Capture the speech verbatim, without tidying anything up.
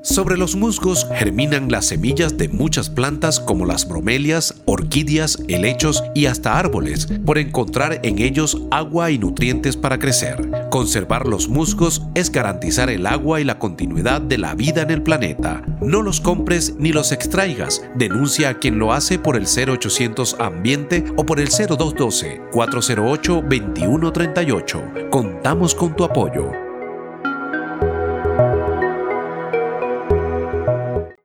Sobre los musgos germinan las semillas de muchas plantas como las bromelias, orquídeas, helechos y hasta árboles, por encontrar en ellos agua y nutrientes para crecer. Conservar los musgos es garantizar el agua y la continuidad de la vida en el planeta. No los compres ni los extraigas. Denuncia a quien lo hace por el cero ochocientos Ambiente o por el cero dos uno dos, cuatro cero ocho, dos uno tres ocho. Contamos con tu apoyo.